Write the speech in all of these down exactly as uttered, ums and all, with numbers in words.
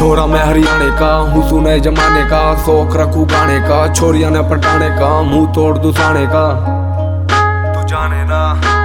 छोरा मैं हरियाणे का हूँ, सुने जमाने का, शौक रखू गाने का, छोरिया ने पटाने का, मुंह तोड़ दुसाने का, तू जाने ना।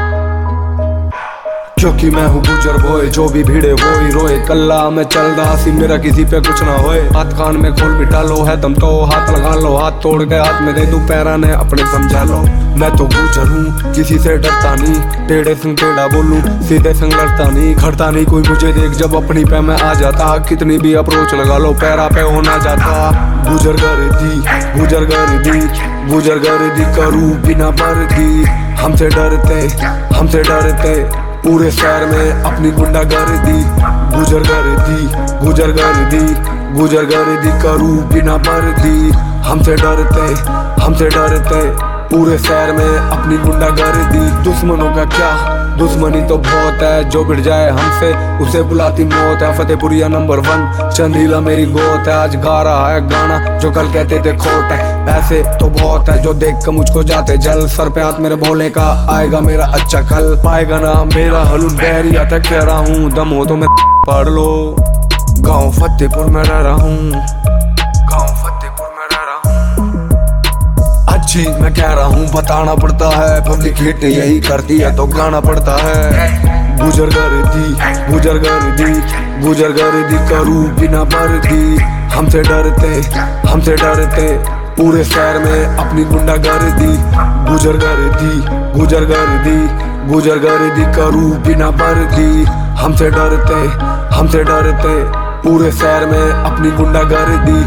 क्योंकि मैं हूँ गुजर बोए, जो भी भीड़े वो ही रोए, कल्ला मैं चल रहा सी मेरा किसी पे कुछ ना होए। हाथ कान में खोल बिठा लो, है दम तो हाथ लगा लो, हाथ तोड़ के हाथ में दे दूं पैरा ने अपने समझा लो। मैं तो गुजर हूँ, किसी से डरता नहीं, टेढ़े संग टेढ़ा बोलूं, सीधे संग लड़ता नहीं, खड़ता नहीं कोई मुझे देख जब अपनी पे मैं आ जाता, कितनी भी अप्रोच लगा लो पैरा पे होना जाता। गुजर गर्दी गुजर गर्दी गुजर गर्दी करूँ बिना वर्दी, हमसे डरते हमसे डरते पूरे शहर में अपनी गुंडागर्दी। गुजर गर्दी गुजर गर्दी गुजर गर्दी करूँ बिना वर्दी, हमसे डरते हमसे डरते पूरे शहर में अपनी गुंडागर्दी। दुश्मनों का क्या, दुश्मनी तो बहुत है, जो भिड़ जाए हमसे उसे बुलाती मौत है। फतेहपुरिया नंबर वन, चंदीला मेरी गोत है, आज गा रहा है गाना जो कल कहते थे खोट है। ऐसे तो बहुत है जो देख कर मुझको जाते जल, सर पे हाथ मेरे भोले का आएगा मेरा अच्छा कल, पाएगा ना मेरा हलून बहरी आता कह रहा हूँ, दम हो तो मैं पढ़ लो। गाँव फतेहपुर में रह रहा हूँ, गाँव फतेहपुर में रह रहा हूँ। अच्छी मैं कह रहा हूँ बताना पड़ता है, पब्लिक हिट यही करती है तो गाना पड़ता है। गुजर गर्दी गुजर गर्दी गुजर गर्दी करूँ बिना वर्दी, हमसे डरते हमसे डरते पूरे शहर में अपनी गुंडागर्दी। गुजर गर्दी गुजर गर्दी गुजर गर्दी करूँ बिना वर्दी, हमसे डरते हमसे डरते पूरे शहर में अपनी गुंडागर्दी।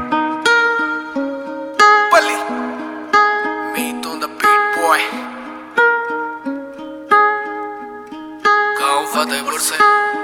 Meat on the beat boy, गाँव फतेहपुर से।